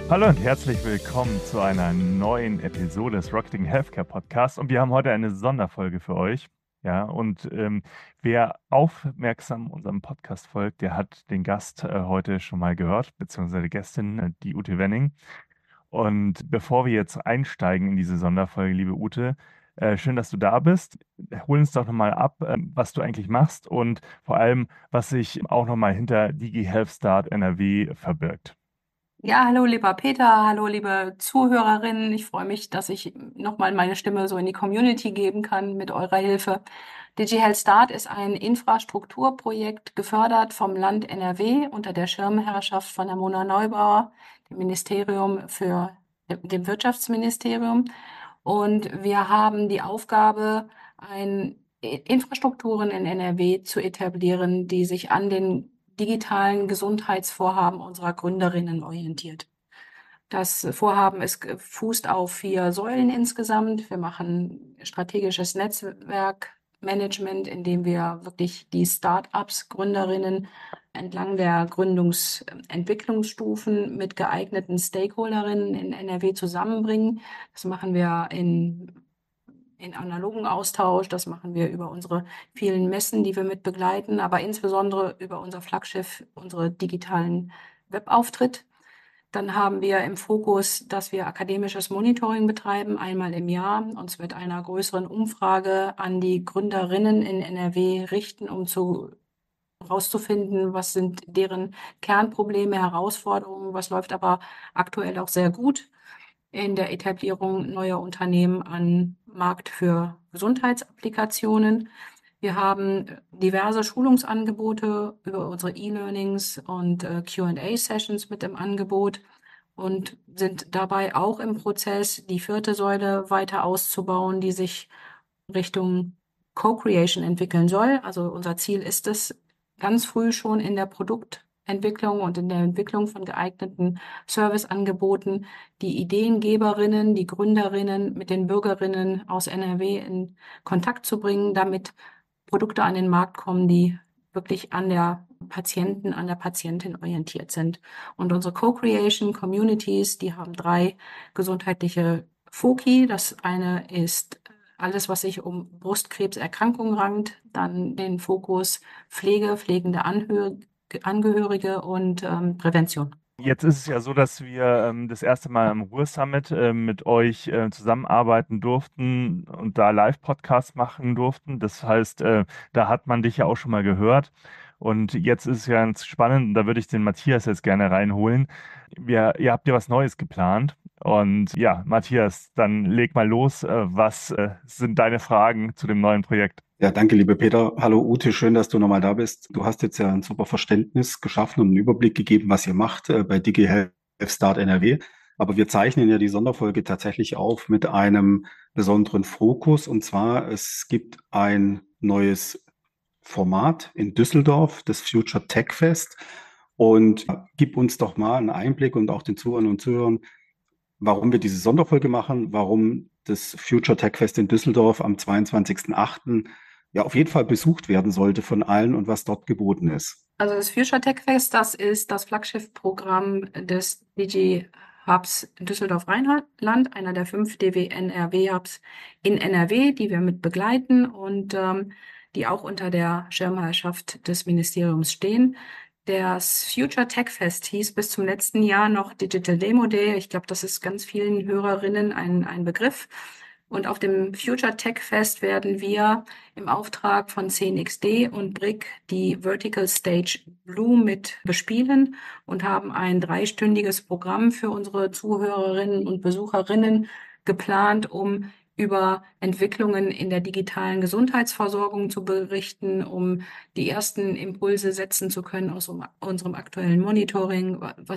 Hallo und herzlich willkommen zu einer neuen Episode des Rocketing Healthcare Podcasts. Und wir haben heute eine Sonderfolge für euch. Ja, und wer aufmerksam unserem Podcast folgt, der hat den Gast heute schon mal gehört, beziehungsweise die Gästin, die Ute Wenning. Und bevor wir jetzt einsteigen in diese Sonderfolge, liebe Ute, schön, dass du da bist. Hol uns doch nochmal ab, was du eigentlich machst und vor allem, was sich auch nochmal hinter Digi Health Start NRW verbirgt. Ja, hallo lieber Peter, hallo liebe Zuhörerinnen. Ich freue mich, dass ich nochmal meine Stimme so in die Community geben kann mit eurer Hilfe. DigiHealth Start ist ein Infrastrukturprojekt gefördert vom Land NRW unter der Schirmherrschaft von der Mona Neubauer, dem Wirtschaftsministerium. Und wir haben die Aufgabe, Infrastrukturen in NRW zu etablieren, die sich an den digitalen Gesundheitsvorhaben unserer Gründerinnen orientiert. Das Vorhaben fußt auf 4 Säulen insgesamt. Wir machen strategisches Netzwerkmanagement, indem wir wirklich die Start-ups, Gründerinnen entlang der Gründungsentwicklungsstufen mit geeigneten Stakeholderinnen in NRW zusammenbringen. Das machen wir in analogen Austausch. Das machen wir über unsere vielen Messen, die wir mit begleiten, aber insbesondere über unser Flaggschiff, unsere digitalen Webauftritt. Dann haben wir im Fokus, dass wir akademisches Monitoring betreiben, einmal im Jahr, uns mit einer größeren Umfrage an die Gründerinnen in NRW richten, um herauszufinden, was sind deren Kernprobleme, Herausforderungen, was läuft aber aktuell auch sehr gut in der Etablierung neuer Unternehmen an Markt für Gesundheitsapplikationen. Wir haben diverse Schulungsangebote über unsere E-Learnings und Q&A-Sessions mit im Angebot und sind dabei auch im Prozess, die 4. Säule weiter auszubauen, die sich Richtung Co-Creation entwickeln soll. Also unser Ziel ist es, ganz früh schon in der Produktentwicklung und in der Entwicklung von geeigneten Serviceangeboten die Ideengeberinnen, die Gründerinnen mit den Bürgerinnen aus NRW in Kontakt zu bringen, damit Produkte an den Markt kommen, die wirklich an der an der Patientin orientiert sind. Und unsere Co-Creation Communities, die haben 3 gesundheitliche Foci. Das eine ist alles, was sich um Brustkrebserkrankungen rankt, dann den Fokus Pflege, pflegende Angehörige und Prävention. Jetzt ist es ja so, dass wir das erste Mal am Ruhr-Summit mit euch zusammenarbeiten durften und da Live-Podcasts machen durften. Das heißt, da hat man dich ja auch schon mal gehört. Und jetzt ist es ja ganz spannend, und da würde ich den Matthias jetzt gerne reinholen. Ihr habt ja was Neues geplant. Und ja, Matthias, dann leg mal los. Was sind deine Fragen zu dem neuen Projekt? Ja, danke, liebe Peter. Hallo Ute, schön, dass du nochmal da bist. Du hast jetzt ja ein super Verständnis geschaffen und einen Überblick gegeben, was ihr macht bei DigiHealth Start NRW. Aber wir zeichnen ja die Sonderfolge tatsächlich auf mit einem besonderen Fokus. Und zwar, es gibt ein neues Format in Düsseldorf, das Future Tech Fest. Und gib uns doch mal einen Einblick und auch den Zuhörern und Zuhörern, warum wir diese Sonderfolge machen, warum das Future Tech Fest in Düsseldorf am 22.08. ja auf jeden Fall besucht werden sollte von allen und was dort geboten ist. Also das Future Tech Fest, das ist das Flaggschiffprogramm des DG Hubs Düsseldorf-Rheinland, einer der 5 DW-NRW-Hubs in NRW, die wir mit begleiten und die auch unter der Schirmherrschaft des Ministeriums stehen. Das Future Tech Fest hieß bis zum letzten Jahr noch Digital Demo Day. Ich glaube, das ist ganz vielen Hörerinnen ein Begriff. Und auf dem Future Tech Fest werden wir im Auftrag von CNXD und BRIC die Vertical Stage Blue mit bespielen und haben ein 3-stündiges Programm für unsere Zuhörerinnen und Besucherinnen geplant, um über Entwicklungen in der digitalen Gesundheitsversorgung zu berichten, um die ersten Impulse setzen zu können aus unserem aktuellen Monitoring.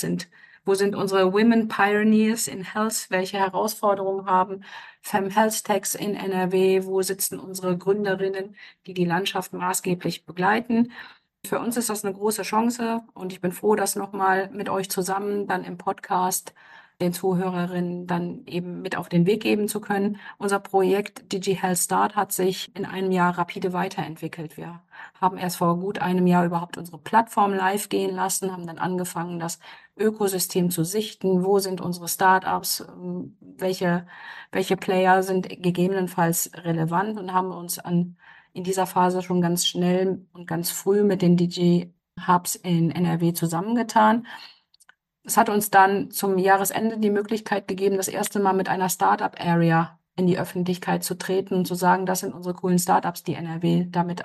Wo sind unsere Women Pioneers in Health? Welche Herausforderungen haben Fem Health Techs in NRW? Wo sitzen unsere Gründerinnen, die die Landschaft maßgeblich begleiten? Für uns ist das eine große Chance und ich bin froh, das nochmal mit euch zusammen dann im Podcast den Zuhörerinnen dann eben mit auf den Weg geben zu können. Unser Projekt DigiHealth Start hat sich in einem Jahr rapide weiterentwickelt. Wir haben erst vor gut einem Jahr überhaupt unsere Plattform live gehen lassen, haben dann angefangen, das Ökosystem zu sichten. Wo sind unsere Startups? Welche Player sind gegebenenfalls relevant? Und haben uns in dieser Phase schon ganz schnell und ganz früh mit den Digi-Hubs in NRW zusammengetan. Es hat uns dann zum Jahresende die Möglichkeit gegeben, das erste Mal mit einer Startup-Area in die Öffentlichkeit zu treten und zu sagen, das sind unsere coolen Startups, die NRW damit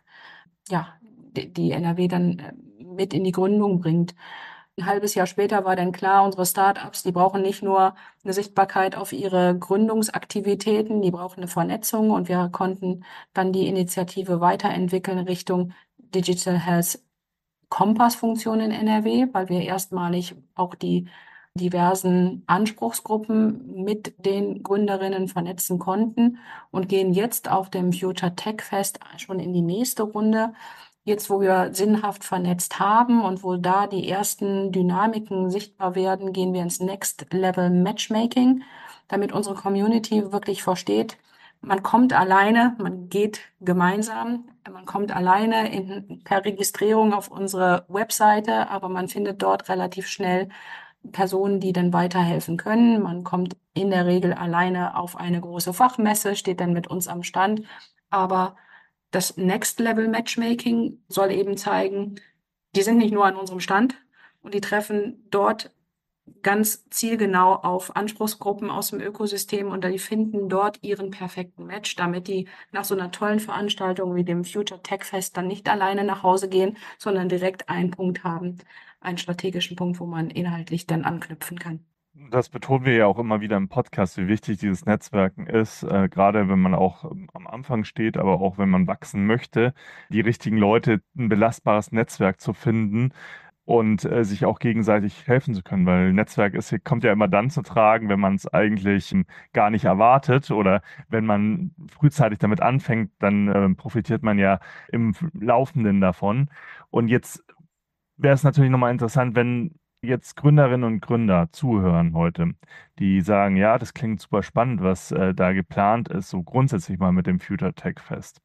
die NRW dann mit in die Gründung bringt. Ein halbes Jahr später war dann klar, unsere Startups, die brauchen nicht nur eine Sichtbarkeit auf ihre Gründungsaktivitäten, die brauchen eine Vernetzung, und wir konnten dann die Initiative weiterentwickeln Richtung Digital Health Kompass-Funktion in NRW, weil wir erstmalig auch die diversen Anspruchsgruppen mit den Gründerinnen vernetzen konnten und gehen jetzt auf dem Future Tech Fest schon in die nächste Runde. Jetzt, wo wir sinnhaft vernetzt haben und wo da die ersten Dynamiken sichtbar werden, gehen wir ins Next Level Matchmaking, damit unsere Community wirklich versteht, man kommt alleine, man geht gemeinsam, man kommt alleine per Registrierung auf unsere Webseite, aber man findet dort relativ schnell Personen, die dann weiterhelfen können. Man kommt in der Regel alleine auf eine große Fachmesse, steht dann mit uns am Stand. Aber das Next Level Matchmaking soll eben zeigen, die sind nicht nur an unserem Stand und die treffen dort ganz zielgenau auf Anspruchsgruppen aus dem Ökosystem und die finden dort ihren perfekten Match, damit die nach so einer tollen Veranstaltung wie dem Future Tech Fest dann nicht alleine nach Hause gehen, sondern direkt einen Punkt haben, einen strategischen Punkt, wo man inhaltlich dann anknüpfen kann. Das betonen wir ja auch immer wieder im Podcast, wie wichtig dieses Netzwerken ist, gerade wenn man auch am Anfang steht, aber auch wenn man wachsen möchte, die richtigen Leute, ein belastbares Netzwerk zu finden und sich auch gegenseitig helfen zu können, weil Netzwerk kommt ja immer dann zu tragen, wenn man es eigentlich gar nicht erwartet, oder wenn man frühzeitig damit anfängt, dann profitiert man ja im Laufenden davon. Und jetzt wäre es natürlich nochmal interessant, wenn jetzt Gründerinnen und Gründer zuhören heute, die sagen, ja, das klingt super spannend, was da geplant ist, so grundsätzlich mal mit dem Future Tech Fest.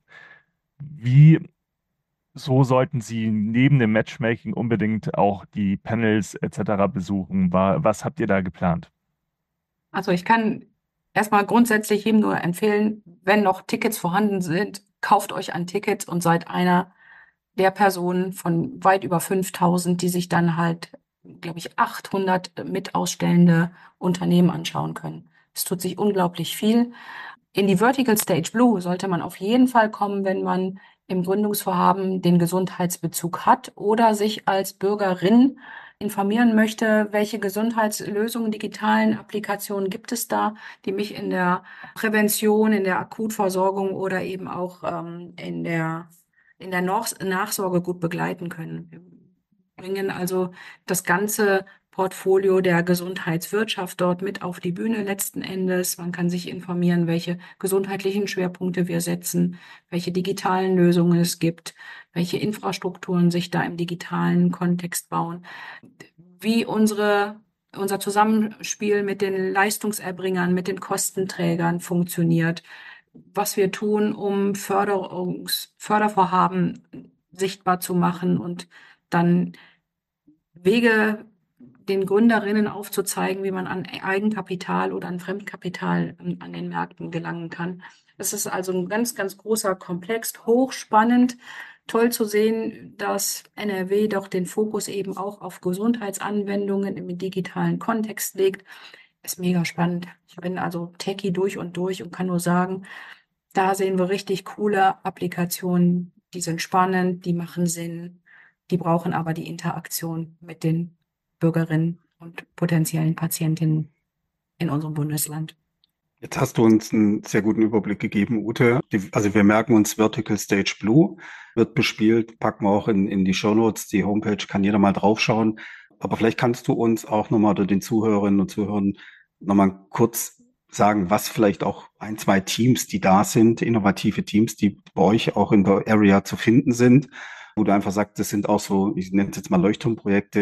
So sollten Sie neben dem Matchmaking unbedingt auch die Panels etc. besuchen. Was habt ihr da geplant? Also ich kann erstmal grundsätzlich jedem nur empfehlen, wenn noch Tickets vorhanden sind, kauft euch ein Ticket und seid einer der Personen von weit über 5.000, die sich dann halt, glaube ich, 800 mit ausstellende Unternehmen anschauen können. Es tut sich unglaublich viel. In die Vertical Stage Blue sollte man auf jeden Fall kommen, wenn man im Gründungsvorhaben den Gesundheitsbezug hat oder sich als Bürgerin informieren möchte, welche Gesundheitslösungen, digitalen Applikationen gibt es da, die mich in der Prävention, in der Akutversorgung oder eben auch in der Nachsorge gut begleiten können. Wir bringen also das ganze Portfolio der Gesundheitswirtschaft dort mit auf die Bühne letzten Endes. Man kann sich informieren, welche gesundheitlichen Schwerpunkte wir setzen, welche digitalen Lösungen es gibt, welche Infrastrukturen sich da im digitalen Kontext bauen, wie unser Zusammenspiel mit den Leistungserbringern, mit den Kostenträgern funktioniert, was wir tun, um Fördervorhaben sichtbar zu machen und dann Wege den Gründerinnen aufzuzeigen, wie man an Eigenkapital oder an Fremdkapital an den Märkten gelangen kann. Das ist also ein ganz, ganz großer Komplex, hochspannend. Toll zu sehen, dass NRW doch den Fokus eben auch auf Gesundheitsanwendungen im digitalen Kontext legt. Ist mega spannend. Ich bin also Techie durch und kann nur sagen, da sehen wir richtig coole Applikationen, die sind spannend, die machen Sinn, die brauchen aber die Interaktion mit den Bürgerinnen und potenziellen Patientinnen in unserem Bundesland. Jetzt hast du uns einen sehr guten Überblick gegeben, Ute. Also wir merken uns, Vertical Stage Blue wird bespielt, packen wir auch in die Shownotes. Die Homepage kann jeder mal draufschauen. Aber vielleicht kannst du uns auch nochmal oder den Zuhörerinnen und Zuhörern nochmal kurz sagen, was vielleicht auch ein, zwei Teams, die da sind, innovative Teams, die bei euch auch in der Area zu finden sind, wo du einfach sagst, das sind auch so, ich nenne es jetzt mal Leuchtturmprojekte,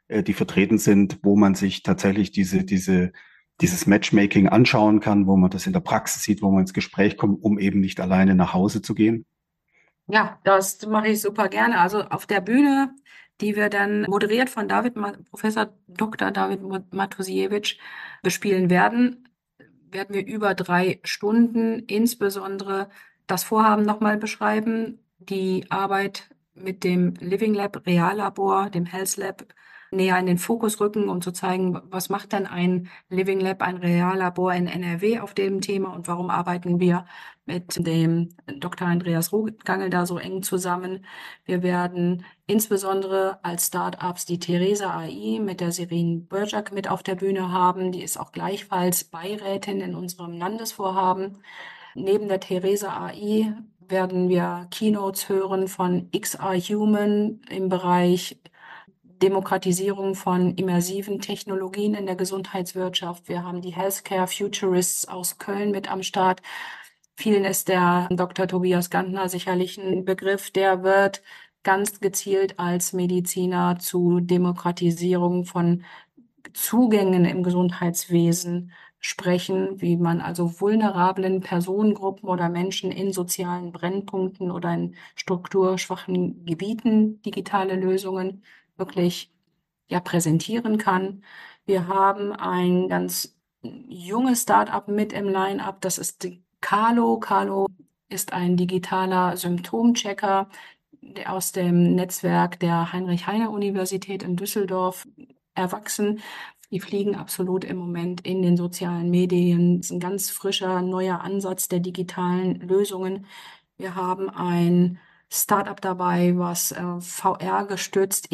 die vertreten sind, wo man sich tatsächlich dieses Matchmaking anschauen kann, wo man das in der Praxis sieht, wo man ins Gespräch kommt, um eben nicht alleine nach Hause zu gehen? Ja, das mache ich super gerne. Also auf der Bühne, die wir dann moderiert von Professor Dr. David Matusiewicz bespielen werden, werden wir über 3 Stunden insbesondere das Vorhaben nochmal beschreiben, die Arbeit mit dem Living Lab Reallabor, dem Health Lab, näher in den Fokus rücken, um zu zeigen, was macht denn ein Living Lab, ein Reallabor in NRW auf dem Thema und warum arbeiten wir mit dem Dr. Andreas Rohgangel da so eng zusammen. Wir werden insbesondere als Start-ups die Theresa AI mit der Serene Berjak mit auf der Bühne haben. Die ist auch gleichfalls Beirätin in unserem Landesvorhaben. Neben der Theresa AI werden wir Keynotes hören von XR Human im Bereich Demokratisierung von immersiven Technologien in der Gesundheitswirtschaft. Wir haben die Healthcare Futurists aus Köln mit am Start. Vielen ist der Dr. Tobias Gantner sicherlich ein Begriff. Der wird ganz gezielt als Mediziner zu Demokratisierung von Zugängen im Gesundheitswesen sprechen, wie man also vulnerablen Personengruppen oder Menschen in sozialen Brennpunkten oder in strukturschwachen Gebieten digitale Lösungen wirklich präsentieren kann. Wir haben ein ganz junges Start-up mit im Line-up, das ist die Carlo. Carlo ist ein digitaler Symptomchecker, der aus dem Netzwerk der Heinrich-Heine-Universität in Düsseldorf erwachsen. Die fliegen absolut im Moment in den sozialen Medien. Das ist ein ganz frischer, neuer Ansatz der digitalen Lösungen. Wir haben ein Startup dabei, was VR-gestützt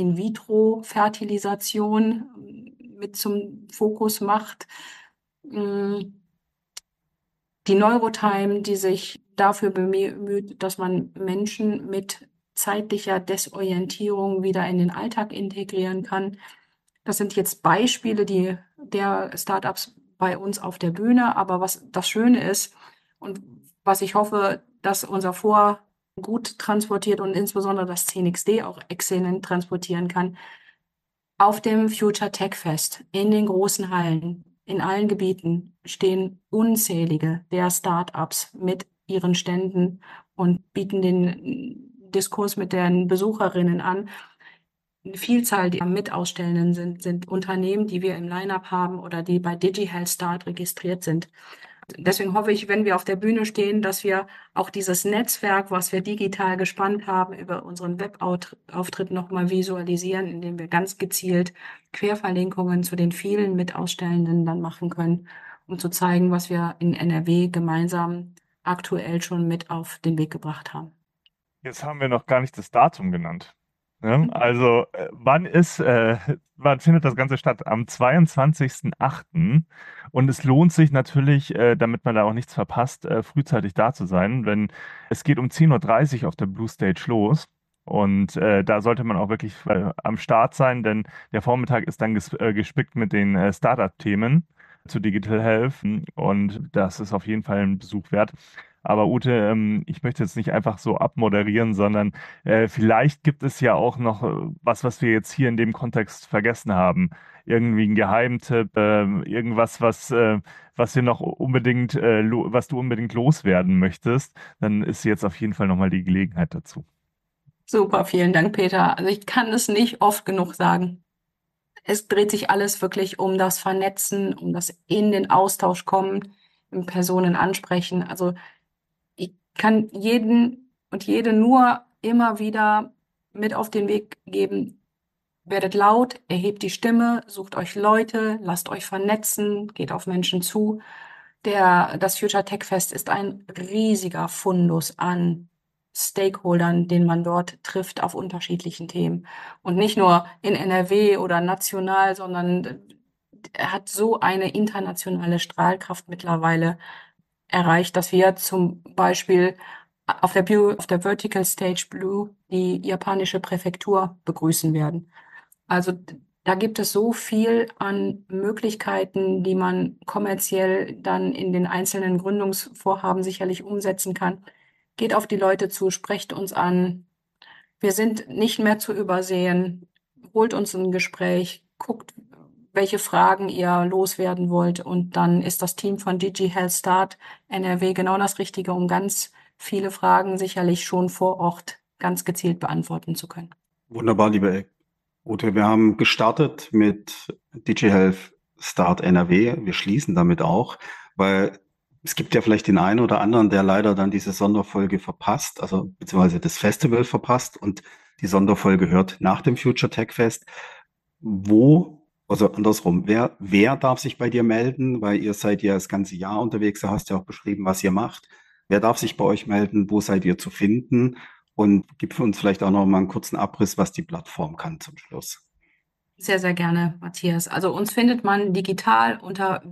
In-vitro-Fertilisation mit zum Fokus macht. Die Neurotime, die sich dafür bemüht, dass man Menschen mit zeitlicher Desorientierung wieder in den Alltag integrieren kann. Das sind jetzt Beispiele der Startups bei uns auf der Bühne. Aber was das Schöne ist und was ich hoffe, dass unser gut transportiert und insbesondere das CNXD auch exzellent transportieren kann, auf dem Future Tech Fest in den großen Hallen, in allen Gebieten stehen unzählige der Startups mit ihren Ständen und bieten den Diskurs mit den Besucherinnen an. Eine Vielzahl der Mitausstellenden sind Unternehmen, die wir im Line-up haben oder die bei DigiHealth Start registriert sind. Deswegen hoffe ich, wenn wir auf der Bühne stehen, dass wir auch dieses Netzwerk, was wir digital gespannt haben, über unseren Webauftritt nochmal visualisieren, indem wir ganz gezielt Querverlinkungen zu den vielen Mitausstellenden dann machen können, um zu zeigen, was wir in NRW gemeinsam aktuell schon mit auf den Weg gebracht haben. Jetzt haben wir noch gar nicht das Datum genannt. Ne? Also, wann findet das Ganze statt? Am 22.08. Und es lohnt sich natürlich, damit man da auch nichts verpasst, frühzeitig da zu sein, denn es geht um 10:30 Uhr auf der Blue Stage los. Und da sollte man auch wirklich am Start sein, denn der Vormittag ist dann gespickt mit den Startup-Themen zu Digital Health. Und das ist auf jeden Fall ein Besuch wert. Aber Ute, ich möchte jetzt nicht einfach so abmoderieren, sondern vielleicht gibt es ja auch noch was wir jetzt hier in dem Kontext vergessen haben. Irgendwie ein Geheimtipp, irgendwas, was wir noch unbedingt, was du unbedingt loswerden möchtest. Dann ist jetzt auf jeden Fall nochmal die Gelegenheit dazu. Super, vielen Dank, Peter. Also ich kann es nicht oft genug sagen. Es dreht sich alles wirklich um das Vernetzen, um das in den Austausch kommen, Personen ansprechen. Also ich kann jeden und jede nur immer wieder mit auf den Weg geben: Werdet laut, erhebt die Stimme, sucht euch Leute, lasst euch vernetzen, geht auf Menschen zu. Das Future Tech Fest ist ein riesiger Fundus an Stakeholdern, den man dort trifft auf unterschiedlichen Themen. Und nicht nur in NRW oder national, sondern er hat so eine internationale Strahlkraft mittlerweile erreicht, dass wir zum Beispiel auf der Vertical Stage Blue die japanische Präfektur begrüßen werden. Also da gibt es so viel an Möglichkeiten, die man kommerziell dann in den einzelnen Gründungsvorhaben sicherlich umsetzen kann. Geht auf die Leute zu, sprecht uns an. Wir sind nicht mehr zu übersehen. holt uns ein Gespräch, guckt, welche Fragen ihr loswerden wollt, und dann ist das Team von DigiHealth Start NRW genau das Richtige, um ganz viele Fragen sicherlich schon vor Ort ganz gezielt beantworten zu können. Wunderbar, liebe Ute. Wir haben gestartet mit DigiHealth Start NRW. Wir schließen damit auch, weil es gibt ja vielleicht den einen oder anderen, der leider dann diese Sonderfolge verpasst, also beziehungsweise das Festival verpasst, und die Sonderfolge hört nach dem Future Tech Fest. Also andersrum, wer darf sich bei dir melden? Weil ihr seid ja das ganze Jahr unterwegs, du hast ja auch beschrieben, was ihr macht. Wer darf sich bei euch melden? Wo seid ihr zu finden? Und gib für uns vielleicht auch noch mal einen kurzen Abriss, was die Plattform kann zum Schluss. Sehr, sehr gerne, Matthias. Also uns findet man digital unter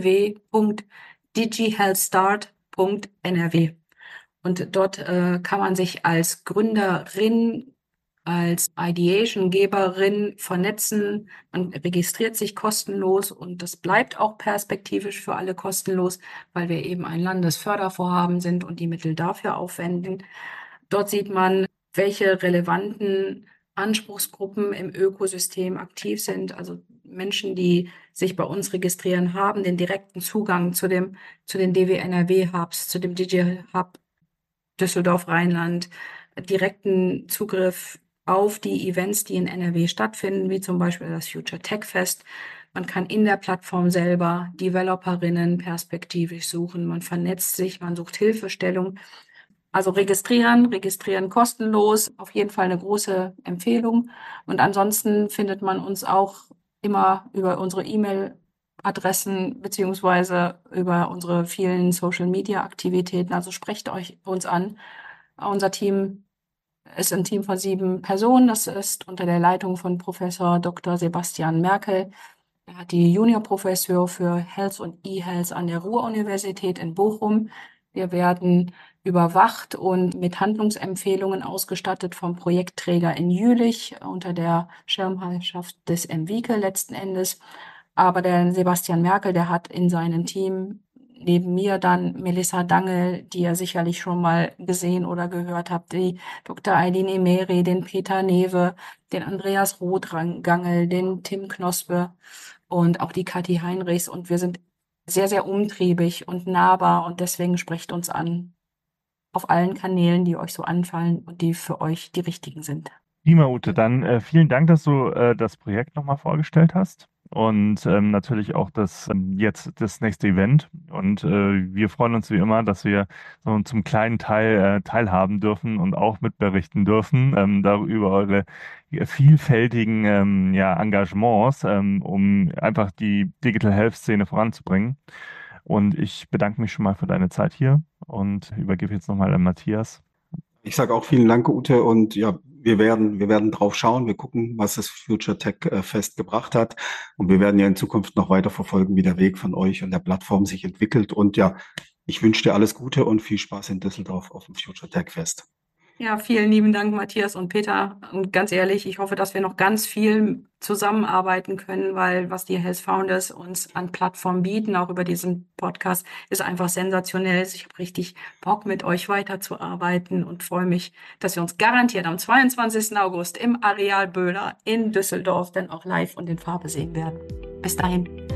www.digihealthstart.nrw. Und dort kann man sich als Gründerin, als Ideation-Geberin vernetzen. Man registriert sich kostenlos, und das bleibt auch perspektivisch für alle kostenlos, weil wir eben ein Landesfördervorhaben sind und die Mittel dafür aufwenden. Dort sieht man, welche relevanten Anspruchsgruppen im Ökosystem aktiv sind. Also Menschen, die sich bei uns registrieren, haben den direkten Zugang zu den DW-NRW-Hubs, zu dem Digi-Hub Düsseldorf-Rheinland, direkten Zugriff auf die Events, die in NRW stattfinden, wie zum Beispiel das Future Tech Fest. Man kann in der Plattform selber Developerinnen perspektivisch suchen. Man vernetzt sich, man sucht Hilfestellung. Also registrieren kostenlos, auf jeden Fall eine große Empfehlung. Und ansonsten findet man uns auch immer über unsere E-Mail-Adressen beziehungsweise über unsere vielen Social-Media-Aktivitäten. Also sprecht uns an. Unser Team ist ein Team von 7 Personen. Das ist unter der Leitung von Professor Dr. Sebastian Merkel. Er hat die Juniorprofessur für Health und E-Health an der Ruhr-Universität in Bochum. Wir werden überwacht und mit Handlungsempfehlungen ausgestattet vom Projektträger in Jülich unter der Schirmherrschaft des MWIKE letzten Endes. Aber der Sebastian Merkel, der hat in seinem Team neben mir dann Melissa Dangel, die ihr sicherlich schon mal gesehen oder gehört habt, die Dr. Eileen Emeri, den Peter Newe, den Andreas Rothgangel, den Tim Knospe und auch die Kathi Heinrichs. Und wir sind sehr, sehr umtriebig und nahbar, und deswegen sprecht uns an auf allen Kanälen, die euch so anfallen und die für euch die richtigen sind. Prima, Ute. Dann vielen Dank, dass du das Projekt nochmal vorgestellt hast und natürlich auch jetzt das nächste Event. Und wir freuen uns wie immer, dass wir so zum kleinen Teil teilhaben dürfen und auch mitberichten dürfen darüber eure vielfältigen Engagements, um einfach die Digital Health Szene voranzubringen. Und ich bedanke mich schon mal für deine Zeit hier und übergebe jetzt nochmal an Matthias. Ich sage auch vielen Dank, Ute, und ja, wir werden drauf schauen. Wir gucken, was das Future Tech Fest gebracht hat, und wir werden ja in Zukunft noch weiter verfolgen, wie der Weg von euch und der Plattform sich entwickelt. Und ja, ich wünsche dir alles Gute und viel Spaß in Düsseldorf auf dem Future Tech Fest. Ja, vielen lieben Dank, Matthias und Peter. Und ganz ehrlich, ich hoffe, dass wir noch ganz viel zusammenarbeiten können, weil was die Health Founders uns an Plattformen bieten, auch über diesen Podcast, ist einfach sensationell. Ich habe richtig Bock, mit euch weiterzuarbeiten und freue mich, dass wir uns garantiert am 22. August im Areal Böhler in Düsseldorf dann auch live und in Farbe sehen werden. Bis dahin.